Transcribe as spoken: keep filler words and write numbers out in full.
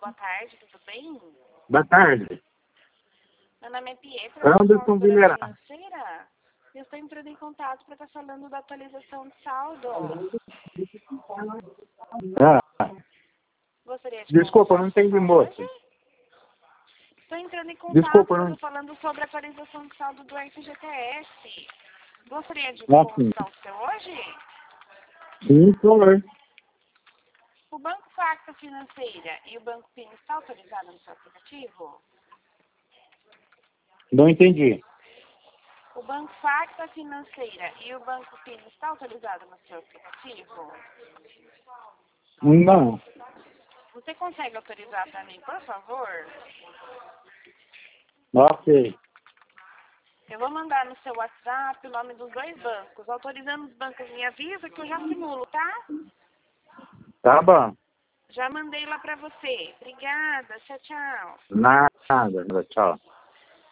boa tarde, tudo bem? Boa tarde. Meu nome é Pietra, Anderson eu Vilera. financeira. Eu estou entrando em contato para estar falando da atualização de saldo. Ah, Gostaria de desculpa, eu consultar não o seu entendi, saldo moço. hoje? Estou entrando em contato Desculpa, eu não... falando sobre a atualização de saldo do F G T S. Gostaria de Ah, sim. consultar o seu hoje? Sim, senhor. O Banco Facta Financeira e o Banco Pino estão autorizados no seu aplicativo? Não entendi. O Banco Facta Financeira e o Banco Pino estão autorizados no seu aplicativo? Não. Você consegue autorizar para mim, por favor? Ok. Eu vou mandar no seu WhatsApp o nome dos dois bancos. Autorizando os bancos, me avisa que eu já simulo, tá? Tá bom. Já mandei lá para você. Obrigada. Tchau, tchau. Nada. Tchau.